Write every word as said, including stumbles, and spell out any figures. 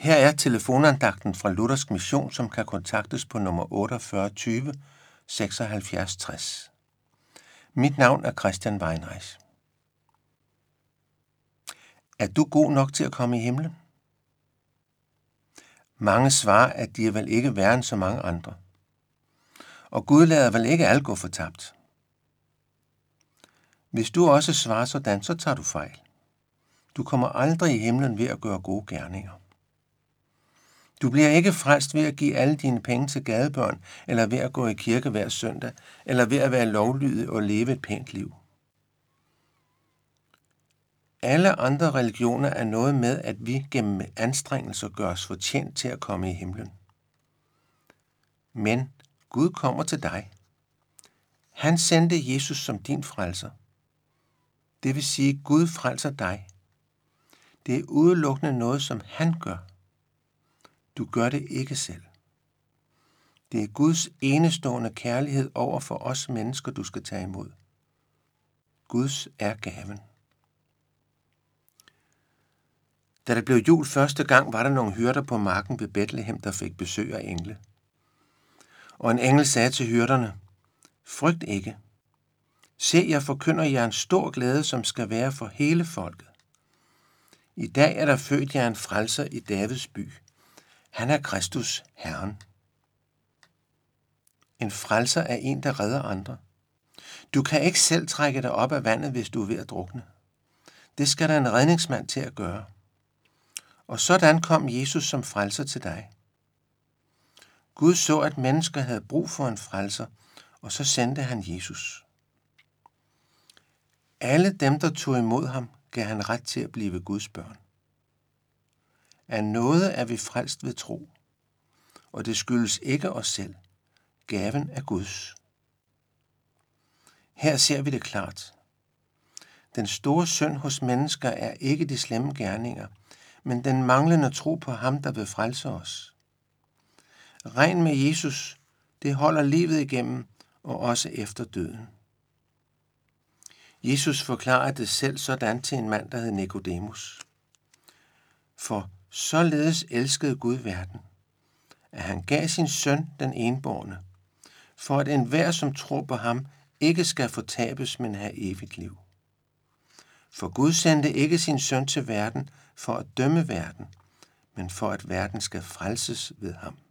Her er telefonandagten fra Luthersk Mission, som kan kontaktes på nummer otteogfyrre tyve seksoghalvfjerds tres. Mit navn er Christian Weinreich. Er du god nok til at komme i himlen? Mange svarer, at de er vel ikke værre end så mange andre. Og Gud lader vel ikke alt gå fortabt. Hvis du også svarer sådan, så tager du fejl. Du kommer aldrig i himlen ved at gøre gode gerninger. Du bliver ikke frelst ved at give alle dine penge til gadebørn, eller ved at gå i kirke hver søndag, eller ved at være lovlydig og leve et pænt liv. Alle andre religioner er noget med, at vi gennem anstrengelser gør os fortjent til at komme i himlen. Men Gud kommer til dig. Han sendte Jesus som din frelser. Det vil sige, at Gud frelser dig. Det er udelukkende noget, som han gør. Du gør det ikke selv. Det er Guds enestående kærlighed over for os mennesker, du skal tage imod. Guds er gaven. Da det blev jul første gang, var der nogle hyrder på marken ved Betlehem, der fik besøg af engle. Og en engel sagde til hyrderne: Frygt ikke. Se, jeg forkynder jer en stor glæde, som skal være for hele folket. I dag er der født jer en frelser i Davids by. Han er Kristus, Herren. En frelser er en, der redder andre. Du kan ikke selv trække dig op af vandet, hvis du er ved at drukne. Det skal der en redningsmand til at gøre. Og sådan kom Jesus som frelser til dig. Gud så, at mennesker havde brug for en frelser, og så sendte han Jesus. Alle dem, der tog imod ham, gav han ret til at blive Guds børn. Af nåde er vi frelst ved tro, og det skyldes ikke os selv. Gaven er Guds. Her ser vi det klart. Den store synd hos mennesker er ikke de slemme gerninger, men den manglende tro på ham, der vil frelse os. Regn med Jesus, det holder livet igennem, og også efter døden. Jesus forklarede det selv sådan til en mand, der hed Nikodemus. For således elskede Gud verden, at han gav sin søn den enbårne, for at enhver, som tror på ham, ikke skal fortabes, men have evigt liv. For Gud sendte ikke sin søn til verden for at dømme verden, men for at verden skal frelses ved ham.